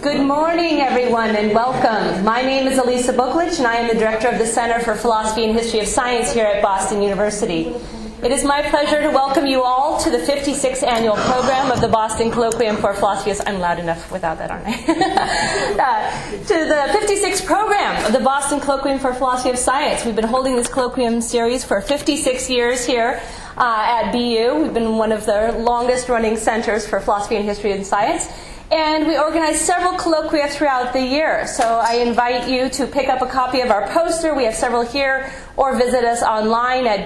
Good morning, everyone, and welcome. My name is Elisa Buklich, and I am the director of the Center for Philosophy and History of Science here at Boston University. It is my pleasure to welcome you all to the 56th annual program of the Boston Colloquium for Philosophy of... I'm loud enough without that, aren't I? To the 56th program of the Boston Colloquium for Philosophy of Science. We've been holding this colloquium series for 56 years here at BU. We've been one of the longest-running centers for philosophy and history and science. And we organize several colloquia throughout the year. So I invite you to pick up a copy of our poster. We have several here, or visit us online at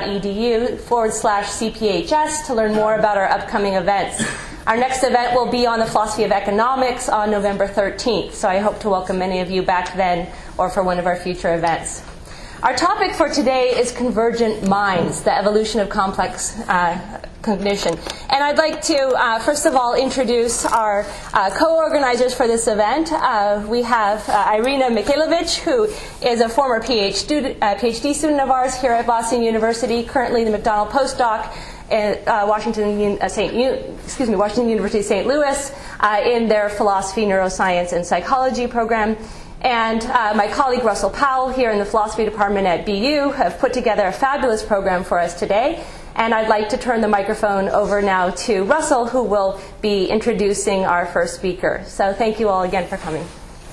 bu.edu/CPHS to learn more about our upcoming events. Our next event will be on the philosophy of economics on November 13th. So I hope to welcome many of you back then or for one of our future events. Our topic for today is convergent minds, the evolution of complex cognition. And I'd like to, first of all, introduce our co-organizers for this event. We have Irina Mikhailovich, who is a former PhD student of ours here at Boston University, currently the McDonald postdoc at Washington University St. Louis in their philosophy, neuroscience, and psychology program. And my colleague Russell Powell here in the philosophy department at BU have put together a fabulous program for us today. And I'd like to turn the microphone over now to Russell, who will be introducing our first speaker. So thank you all again for coming.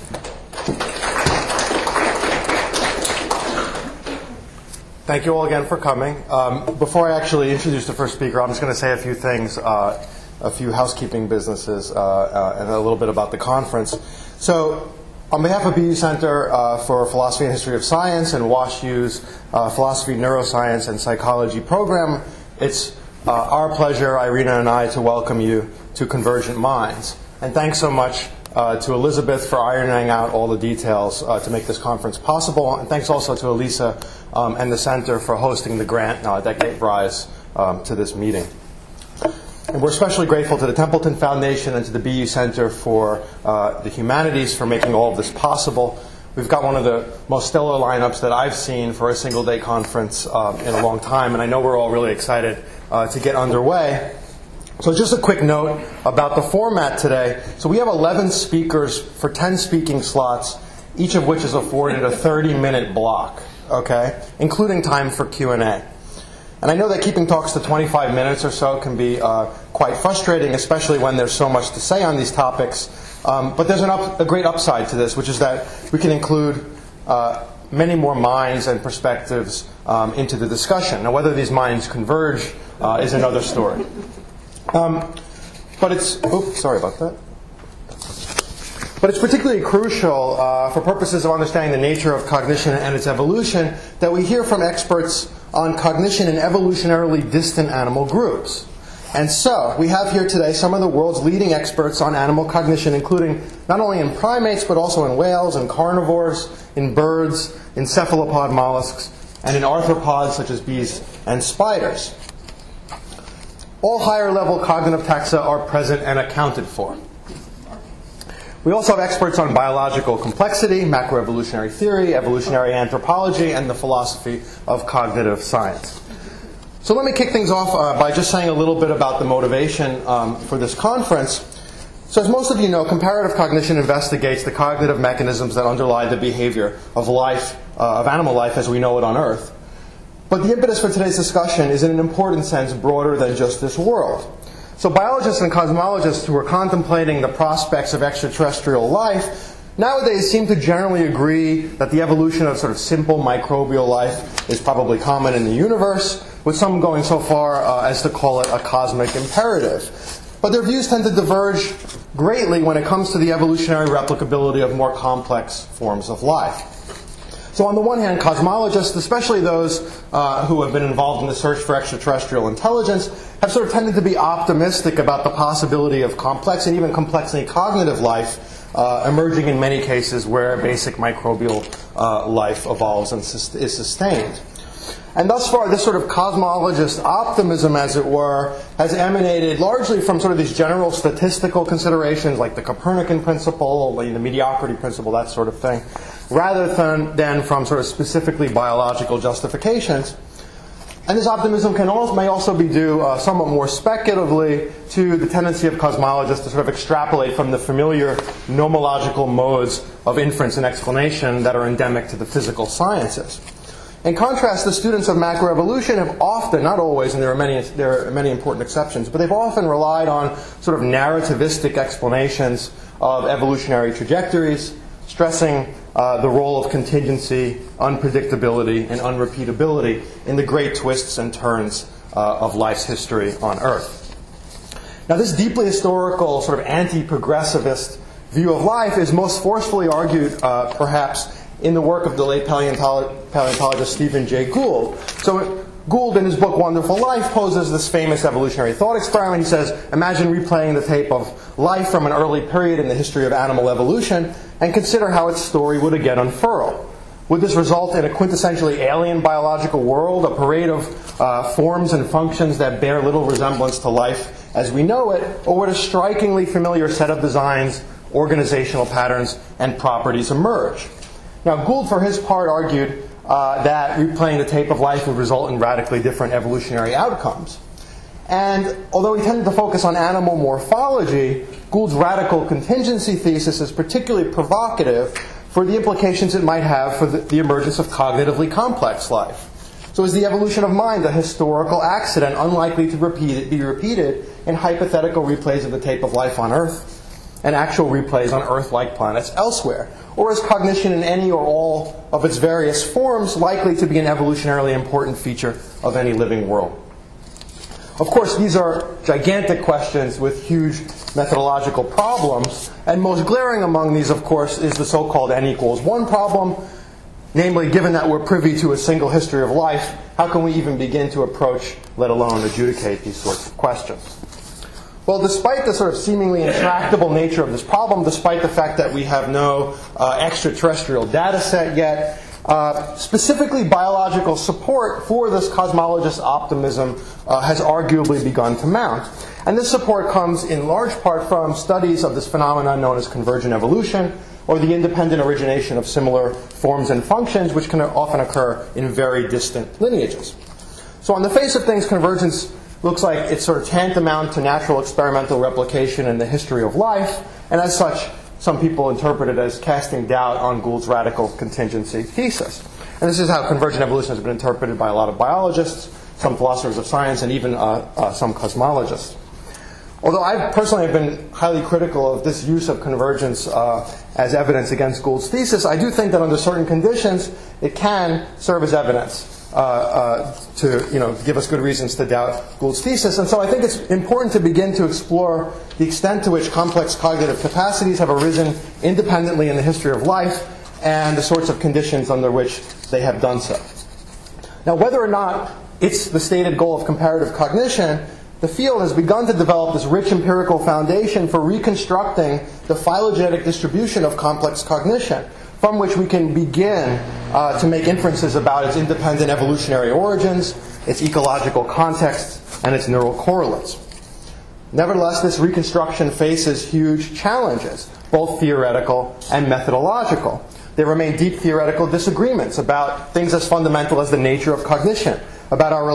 Thank you all again for coming. Before I actually introduce the first speaker, I'm just going to say a few things, a few housekeeping businesses, and a little bit about the conference. So, on behalf of BU Center for Philosophy and History of Science and WashU's Philosophy, Neuroscience, and Psychology program, it's our pleasure, Irina and I, to welcome you to Convergent Minds. And thanks so much to Elizabeth for ironing out all the details to make this conference possible. And thanks also to Elisa and the Center for hosting the grant that gave rise to this meeting. And we're especially grateful to the Templeton Foundation and to the BU Center for the Humanities for making all of this possible. We've got one of the most stellar lineups that I've seen for a single-day conference in a long time, and I know we're all really excited to get underway. So just a quick note about the format today. So we have 11 speakers for 10 speaking slots, each of which is afforded a 30-minute block, okay, including time for Q&A. And I know that keeping talks to 25 minutes or so can be quite frustrating, especially when there's so much to say on these topics. But there's a great upside to this, which is that we can include many more minds and perspectives into the discussion. Now, whether these minds converge is another story. But it's... Oops, sorry about that. But it's particularly crucial for purposes of understanding the nature of cognition and its evolution that we hear from experts on cognition in evolutionarily distant animal groups. And so, we have here today some of the world's leading experts on animal cognition, including not only in primates, but also in whales, in carnivores, in birds, in cephalopod mollusks, and in arthropods such as bees and spiders. All higher-level cognitive taxa are present and accounted for. We also have experts on biological complexity, macroevolutionary theory, evolutionary anthropology, and the philosophy of cognitive science. So let me kick things off by just saying a little bit about the motivation for this conference. So as most of you know, comparative cognition investigates the cognitive mechanisms that underlie the behavior of life, of animal life as we know it on Earth. But the impetus for today's discussion is in an important sense broader than just this world. So biologists and cosmologists who are contemplating the prospects of extraterrestrial life nowadays seem to generally agree that the evolution of sort of simple microbial life is probably common in the universe, with some going so far as to call it a cosmic imperative. But their views tend to diverge greatly when it comes to the evolutionary replicability of more complex forms of life. So on the one hand, cosmologists, especially those who have been involved in the search for extraterrestrial intelligence, have sort of tended to be optimistic about the possibility of complex and even complexly cognitive life emerging in many cases where basic microbial life evolves and is sustained. And thus far, this sort of cosmologist optimism, as it were, has emanated largely from sort of these general statistical considerations like the Copernican principle, the mediocrity principle, that sort of thing, rather than from sort of specifically biological justifications. And this optimism may also be due somewhat more speculatively to the tendency of cosmologists to sort of extrapolate from the familiar nomological modes of inference and explanation that are endemic to the physical sciences. In contrast, the students of macroevolution have often, not always, and there are many important exceptions, but they've often relied on sort of narrativistic explanations of evolutionary trajectories, stressing the role of contingency, unpredictability, and unrepeatability in the great twists and turns of life's history on Earth. Now, this deeply historical, sort of anti-progressivist view of life is most forcefully argued, perhaps, in the work of the late paleontologist Stephen Jay Gould. So Gould, in his book Wonderful Life, poses this famous evolutionary thought experiment. He says, imagine replaying the tape of life from an early period in the history of animal evolution and consider how its story would again unfurl. Would this result in a quintessentially alien biological world, a parade of forms and functions that bear little resemblance to life as we know it, or would a strikingly familiar set of designs, organizational patterns, and properties emerge? Now, Gould, for his part, argued that replaying the tape of life would result in radically different evolutionary outcomes. And although he tended to focus on animal morphology, Gould's radical contingency thesis is particularly provocative for the implications it might have for the emergence of cognitively complex life. So is the evolution of mind a historical accident unlikely to be repeated in hypothetical replays of the tape of life on Earth and actual replays on Earth-like planets elsewhere? Or is cognition in any or all of its various forms likely to be an evolutionarily important feature of any living world? Of course, these are gigantic questions with huge methodological problems, and most glaring among these, of course, is the so-called n=1 problem. Namely, given that we're privy to a single history of life, how can we even begin to approach, let alone adjudicate, these sorts of questions? Well, despite the sort of seemingly intractable nature of this problem, despite the fact that we have no extraterrestrial data set yet, specifically biological support for this cosmologist optimism has arguably begun to mount. And this support comes in large part from studies of this phenomenon known as convergent evolution, or the independent origination of similar forms and functions, which can often occur in very distant lineages. So on the face of things, convergence looks like it's sort of tantamount to natural experimental replication in the history of life, and as such, some people interpret it as casting doubt on Gould's radical contingency thesis. And this is how convergent evolution has been interpreted by a lot of biologists, some philosophers of science, and even some cosmologists. Although I personally have been highly critical of this use of convergence as evidence against Gould's thesis, I do think that under certain conditions it can serve as evidence to give us good reasons to doubt Gould's thesis. And so I think it's important to begin to explore the extent to which complex cognitive capacities have arisen independently in the history of life and the sorts of conditions under which they have done so. Now, whether or not it's the stated goal of comparative cognition, the field has begun to develop this rich empirical foundation for reconstructing the phylogenetic distribution of complex cognition, from which we can begin to make inferences about its independent evolutionary origins, its ecological context, and its neural correlates. Nevertheless, this reconstruction faces huge challenges, both theoretical and methodological. There remain deep theoretical disagreements about things as fundamental as the nature of cognition, about our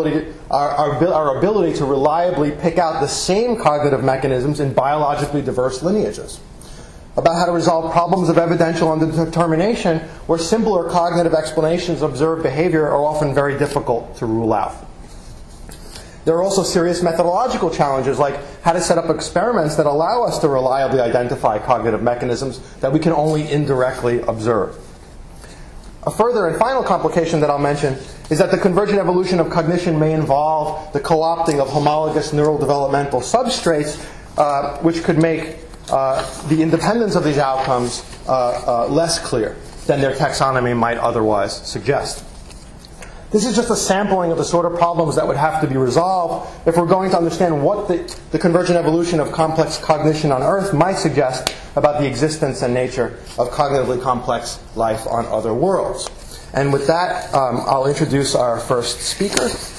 ability to reliably pick out the same cognitive mechanisms in biologically diverse lineages, about how to resolve problems of evidential underdetermination where simpler cognitive explanations of observed behavior are often very difficult to rule out. There are also serious methodological challenges, like how to set up experiments that allow us to reliably identify cognitive mechanisms that we can only indirectly observe. A further and final complication that I'll mention is that the convergent evolution of cognition may involve the co-opting of homologous neural developmental substrates, which could make the independence of these outcomes less clear than their taxonomy might otherwise suggest. This is just a sampling of the sort of problems that would have to be resolved if we're going to understand what the convergent evolution of complex cognition on Earth might suggest about the existence and nature of cognitively complex life on other worlds. And with that, I'll introduce our first speaker,